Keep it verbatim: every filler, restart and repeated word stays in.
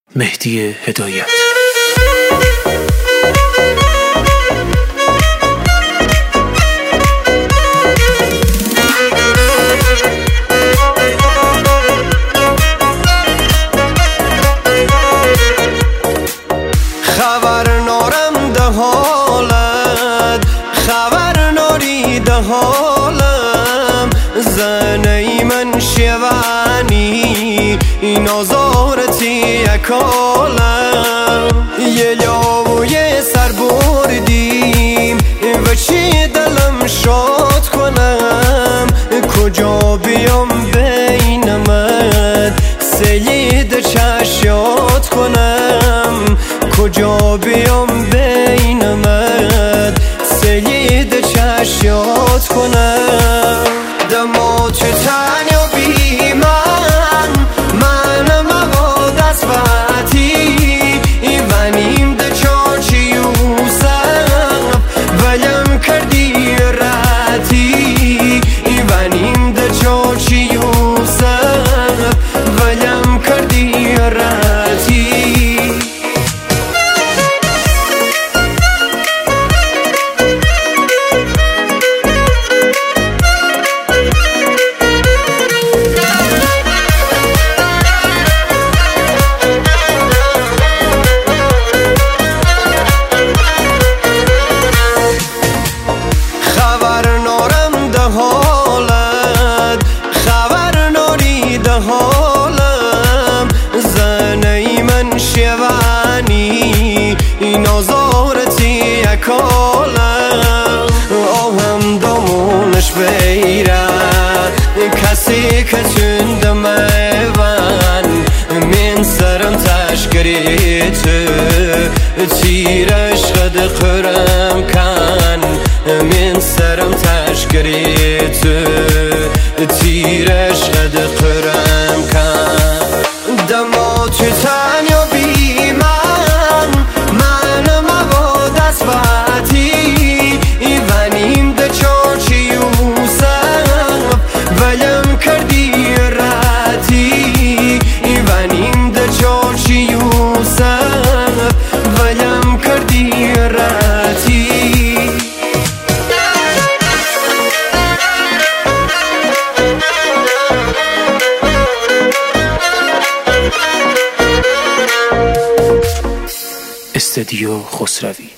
مهدی هدایت. خبر نارم ده حالت، خبر ناری ده حالم، زنی من شیوانی این آزارتی اکالم. یه لاوی سر بردیم و چی دلم شاد کنم، کجا بیام بینمت سید چشیات کنم، کجا بیام بینمت سید چشیات کنم. دما تو تنیا بی من من موا دست باتی ایوانیم ده چاچی یوسف ولیم کردی راتی، ایوانیم ده چاچی یوسف ولیم کردی راتی. حالم زنی من شیوانی این آزارتی اکالم. آهم دامونش بیره کسی که چند میوان من سرم تشکری تو تیرش قد قرم کن، من سرم تشکری تو تیرش قد قرم کن. دما تو تنیا بی من من موا دست باتی ایوانیم ده چاچی یوسف ولیم کردی راتی، ایوانیم ده چاچی یوسف ولیم کردی راتی. استدیو خسروی.